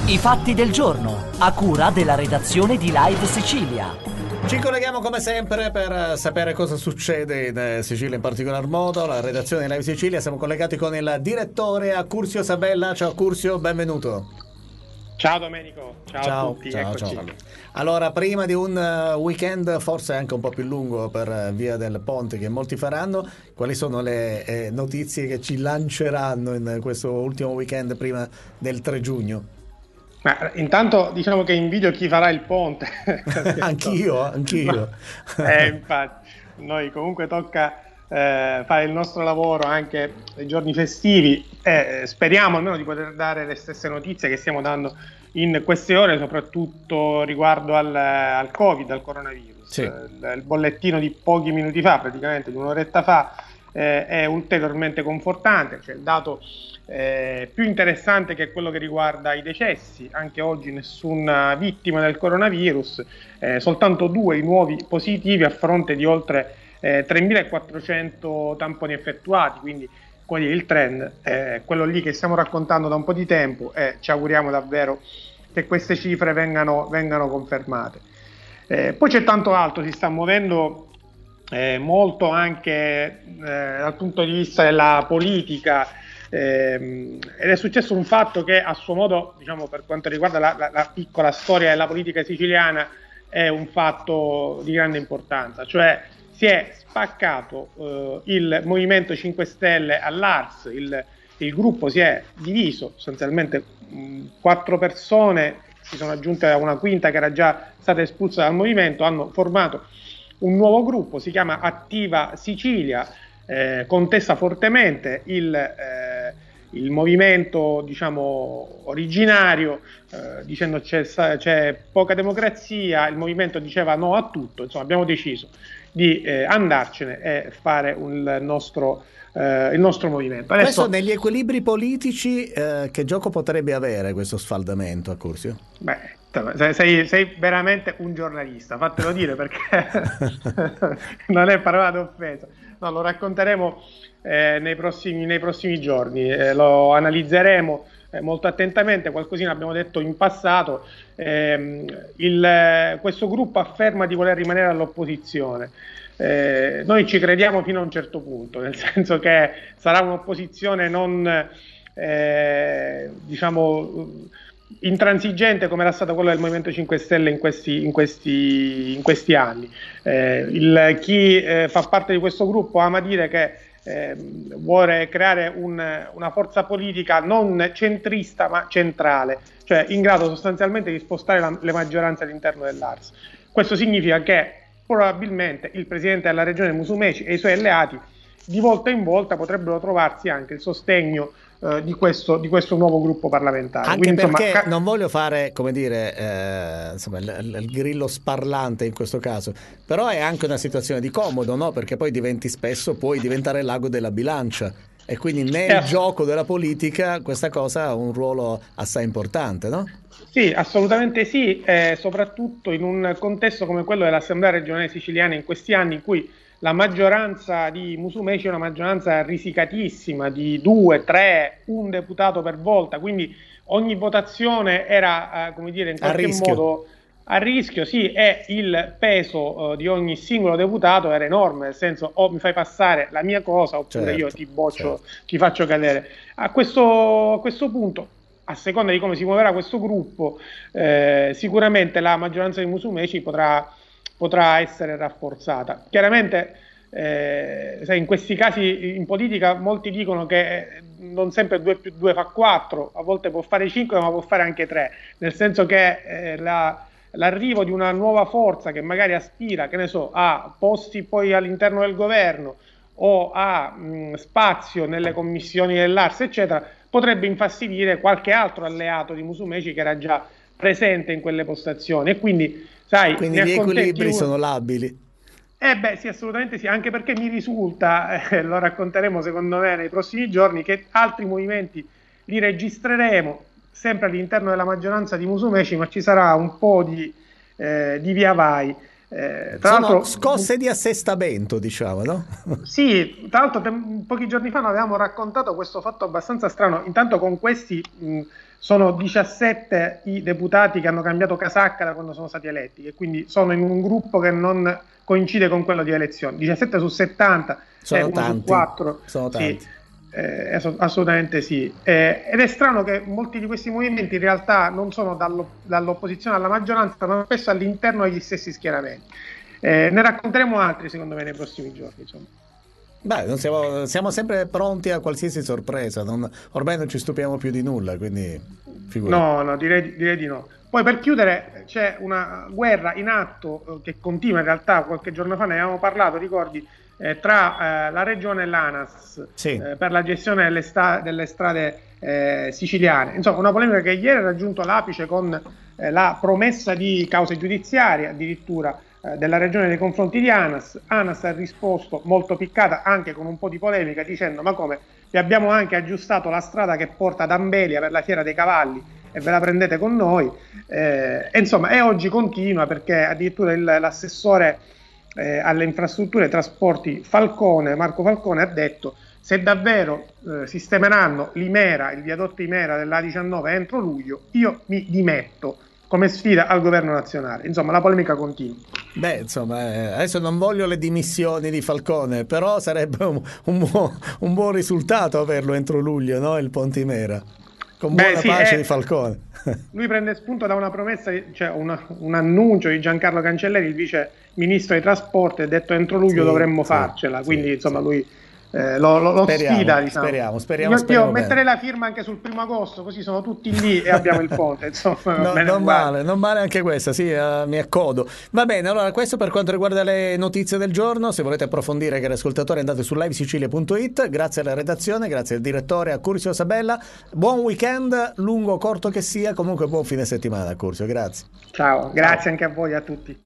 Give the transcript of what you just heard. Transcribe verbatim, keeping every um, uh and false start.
I fatti del giorno, a cura della redazione di Live Sicilia. Ci colleghiamo come sempre per sapere cosa succede in Sicilia in particolar modo. La redazione di Live Sicilia, siamo collegati con il direttore Accursio Sabella. Ciao Accursio, benvenuto. Ciao Domenico, ciao, ciao a tutti, ciao, eccoci. Ciao. Allora, prima di un weekend forse anche un po' più lungo per via del ponte che molti faranno, quali sono le eh, notizie che ci lanceranno in questo ultimo weekend prima del tre giugno? Ma intanto diciamo che invidio chi farà il ponte. anch'io, anch'io. eh, infatti, noi comunque tocca eh, fare il nostro lavoro anche nei giorni festivi e eh, speriamo almeno di poter dare le stesse notizie che stiamo dando in queste ore, soprattutto riguardo al, al Covid, al coronavirus. Sì. Il, il bollettino di pochi minuti fa, praticamente di un'oretta fa, eh, è ulteriormente confortante, cioè il dato Eh, più interessante che è quello che riguarda i decessi. Anche oggi nessuna vittima del coronavirus, eh, soltanto due i nuovi positivi a fronte di oltre eh, tremilaquattrocento tamponi effettuati, quindi come dire, il trend è quello lì che stiamo raccontando da un po' di tempo e ci auguriamo davvero che queste cifre vengano, vengano confermate. Eh, poi c'è tanto altro, si sta muovendo eh, molto anche eh, dal punto di vista della politica. Eh, ed è successo un fatto che a suo modo, diciamo, per quanto riguarda la, la, la piccola storia della politica siciliana, è un fatto di grande importanza, cioè si è spaccato eh, il Movimento cinque Stelle all'A R S, il, il gruppo si è diviso, sostanzialmente mh, quattro persone si sono aggiunte a una quinta che era già stata espulsa dal movimento, hanno formato un nuovo gruppo, si chiama Attiva Sicilia. Eh, contesta fortemente il, eh, il movimento, diciamo, originario, eh, dicendo c'è, c'è poca democrazia. Il movimento diceva no a tutto. Insomma, abbiamo deciso di eh, andarcene e fare un, il, nostro, eh, il nostro movimento. Questo Adesso, negli equilibri politici eh, che gioco potrebbe avere questo sfaldamento, Accursio? Beh, sei, sei veramente un giornalista, fatelo dire, perché non è parola d'offesa. No, lo racconteremo eh, nei, prossimi, nei prossimi giorni, eh, lo analizzeremo eh, molto attentamente. Qualcosina abbiamo detto in passato. Eh, il, questo gruppo afferma di voler rimanere all'opposizione. Eh, noi ci crediamo fino a un certo punto, nel senso che sarà un'opposizione non, eh, diciamo, intransigente come era stato quello del Movimento cinque Stelle in questi, in questi, in questi anni. Eh, il, chi eh, fa parte di questo gruppo ama dire che eh, vuole creare un, una forza politica non centrista ma centrale, cioè in grado sostanzialmente di spostare la, le maggioranze all'interno dell'A R S. Questo significa che probabilmente il presidente della regione Musumeci e i suoi alleati di volta in volta potrebbero trovarsi anche il sostegno Uh, di, questo, di questo nuovo gruppo parlamentare. Anche Quindi, perché insomma, ca- non voglio fare, come dire, eh, insomma, il, il grillo sparlante in questo caso, però è anche una situazione di comodo, no? Perché poi diventi spesso, puoi diventare l'ago della bilancia e quindi nel eh, gioco della politica questa cosa ha un ruolo assai importante, no? Sì, assolutamente sì, eh, soprattutto in un contesto come quello dell'Assemblea regionale siciliana in questi anni in cui la maggioranza di Musumeci è una maggioranza risicatissima di due, tre, un deputato per volta, quindi ogni votazione era, eh, come dire, in qualche modo a rischio, sì, e il peso eh, di ogni singolo deputato era enorme, nel senso o mi fai passare la mia cosa oppure certo, io ti boccio, certo. ti faccio cadere. A questo, a questo punto, a seconda di come si muoverà questo gruppo, eh, sicuramente la maggioranza di Musumeci potrà potrà essere rafforzata. Chiaramente eh, sai, in questi casi in politica molti dicono che non sempre due più due fa quattro, a volte può fare cinque ma può fare anche tre, nel senso che eh, la, l'arrivo di una nuova forza che magari aspira, che ne so, a posti poi all'interno del governo o a mh, spazio nelle commissioni dell'A R S eccetera, potrebbe infastidire qualche altro alleato di Musumeci che era già presente in quelle postazioni e quindi sai, quindi gli equilibri uno... sono labili. Eh beh sì, assolutamente sì, anche perché mi risulta, eh, lo racconteremo secondo me nei prossimi giorni, che altri movimenti li registreremo sempre all'interno della maggioranza di Musumeci, ma ci sarà un po' di, eh, di via vai. Eh, tra Sono l'altro, scosse di assestamento, diciamo, no? sì, tra l'altro te- pochi giorni fa noi avevamo raccontato questo fatto abbastanza strano. Intanto con questi mh, sono diciassette i deputati che hanno cambiato casacca da quando sono stati eletti, e quindi sono in un gruppo che non coincide con quello di elezioni. diciassette su settanta, Sono eh, uno tanti, su quattro. sono tanti. Sì. Eh, ass- assolutamente sì. Eh, ed è strano che molti di questi movimenti in realtà non sono dallo- dall'opposizione alla maggioranza, ma spesso all'interno degli stessi schieramenti. Eh, ne racconteremo altri secondo me nei prossimi giorni, insomma. Beh, non siamo, siamo sempre pronti a qualsiasi sorpresa, non- ormai non ci stupiamo più di nulla, quindi figurati. No, no, direi, direi di no. Poi per chiudere, c'è una guerra in atto eh, che continua in realtà. Qualche giorno fa ne avevamo parlato, ricordi, eh, tra eh, la regione e l'ANAS, Sì. eh, per la gestione delle, sta- delle strade eh, siciliane. Insomma, una polemica che ieri ha raggiunto l'apice con eh, la promessa di cause giudiziarie, addirittura eh, della regione nei confronti di ANAS. ANAS ha risposto molto piccata, anche con un po' di polemica, dicendo: ma come, vi abbiamo anche aggiustato la strada che porta ad Ambelia per la Fiera dei Cavalli e ve la prendete con noi. Eh, e insomma, e oggi continua, perché addirittura il, l'assessore eh, alle infrastrutture e trasporti Falcone, Marco Falcone, ha detto: se davvero eh, sistemeranno l'Imera, il viadotto Imera dell'A diciannove entro luglio, io mi dimetto, come sfida al governo nazionale. Insomma, la polemica continua. Beh, insomma, eh, adesso non voglio le dimissioni di Falcone, però sarebbe un, un buon, un buon risultato averlo entro luglio, no? Il Ponte Imera, con Beh, buona sì, pace eh, di Falcone. Lui prende spunto da una promessa, cioè una, un annuncio di Giancarlo Cancelleri, il vice ministro dei trasporti, ha detto: entro luglio Sì, dovremmo sì, farcela. Quindi sì, insomma sì. lui eh, lo, lo, lo Speriamo, sfida, diciamo. speriamo, speriamo, Io, speriamo io bene. metterei la firma anche sul primo agosto, così sono tutti lì e abbiamo il ponte. Insomma, va No, bene non uguale. male, non male anche questa, sì, eh, mi accodo. Va bene, allora questo per quanto riguarda le notizie del giorno. Se volete approfondire, cari ascoltatori, andate su live sicilia punto it. Grazie alla redazione, grazie al direttore, a Curzio Sabella. Buon weekend, lungo o corto che sia, comunque buon fine settimana, Curzio, grazie. Ciao, grazie anche a voi, a tutti.